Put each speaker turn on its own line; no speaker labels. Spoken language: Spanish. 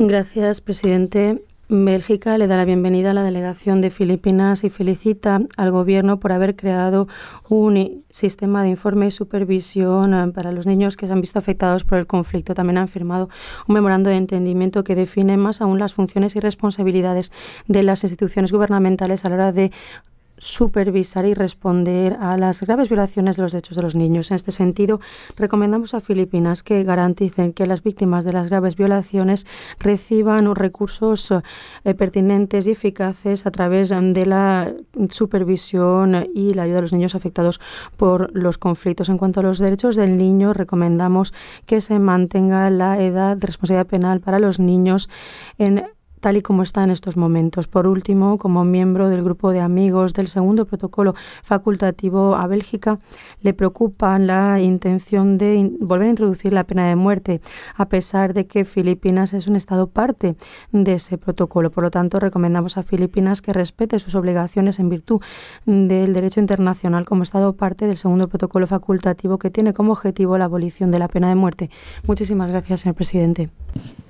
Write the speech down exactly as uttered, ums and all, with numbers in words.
Gracias, presidente. Bélgica le da la bienvenida a la delegación de Filipinas y felicita al Gobierno por haber creado un i- sistema de informe y supervisión eh, para los niños que se han visto afectados por el conflicto. También han firmado un memorando de entendimiento que define más aún las funciones y responsabilidades de las instituciones gubernamentales a la hora de supervisar y responder a las graves violaciones de los derechos de los niños. En este sentido, recomendamos a Filipinas que garanticen que las víctimas de las graves violaciones reciban recursos eh, pertinentes y eficaces a través eh, de la supervisión y la ayuda a los niños afectados por los conflictos. En cuanto a los derechos del niño, recomendamos que se mantenga la edad de responsabilidad penal para los niños en tal y como está en estos momentos. Por último, como miembro del grupo de amigos del segundo protocolo facultativo a Bélgica, le preocupa la intención de in- volver a introducir la pena de muerte, a pesar de que Filipinas es un estado parte de ese protocolo. Por lo tanto, recomendamos a Filipinas que respete sus obligaciones en virtud del derecho internacional como estado parte del segundo protocolo facultativo que tiene como objetivo la abolición de la pena de muerte. Muchísimas gracias, señor presidente.